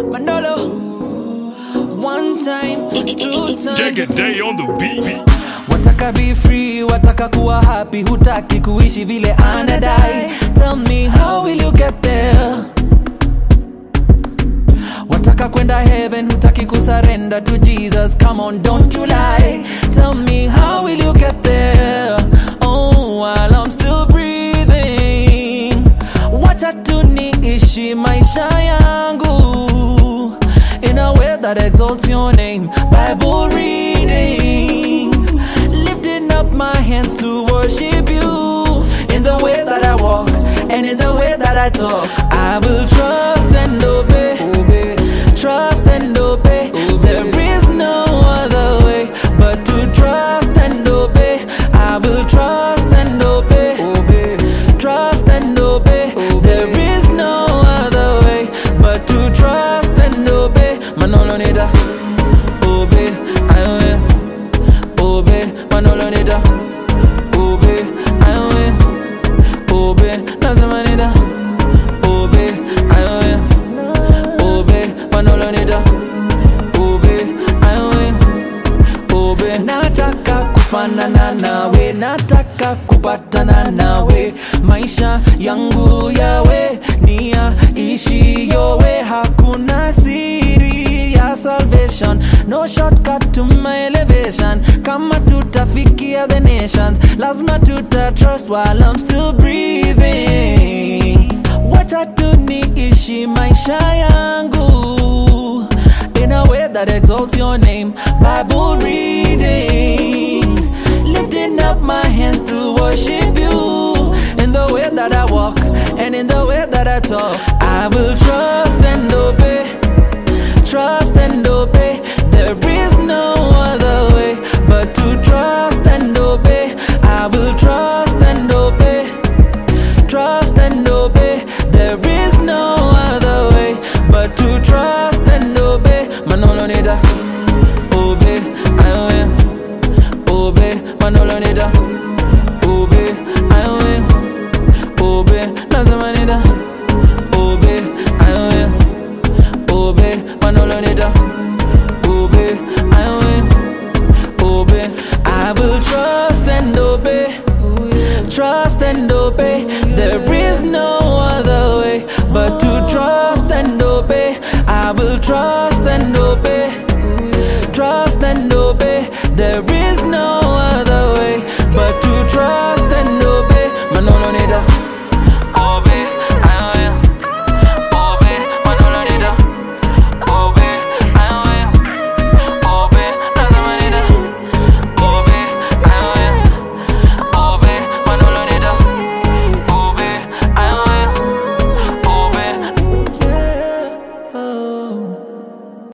Manolo. One time, two time. Take a day on the beat. Wataka be free, wataka kuwa happy, hutaki kuishi vile anadai. Tell me, how will you get there? Wataka kwenda heaven, hutaki kusurrender to Jesus. Come on, don't you lie. Tell me, how will you get there? Oh, while I'm still breathing. Wacha tu niishi maisha yangu in a way that exalts your name. Bible reading, lifting up my hands to worship you in the way that I walk and in the way that I talk. I will trust and obey, trust and obey. There is no other way but to trust and obey. I will trust and obey, trust and obey. There is no other way but to trust and obey. Manolo nida, obey, I will obey. Manolo nida, obey, I will obey. Lazima nida, obey, I will obey. Manolo nida, obey, I will obey. Nataka kufanana nawe, nataka kupatana nawe. Maisha yangu yawe niya ishi yowe. Hakuna siri ya salvation, no shortcut to my elevation. Kama tutafikia the nations, lazima trust while I'm still breathing. Wacha tu niishi maisha yangu in a way that exalts your name. Bible reading, lifting up my hands to worship you in the way that I walk and in the way that I talk. I will trust and obey, trust and obey. There is no other way but to trust and obey. I will trust and obey, trust and obey. There is no other way but to trust and obey. Manolo nida, obey, I will obey. Manolo nida, obey, I will obey. Lazima nida, obey, I will obey. Manolo nida, obey, I will obey. I will trust and obey, trust and obey. There is no other way but to trust and obey. I will trust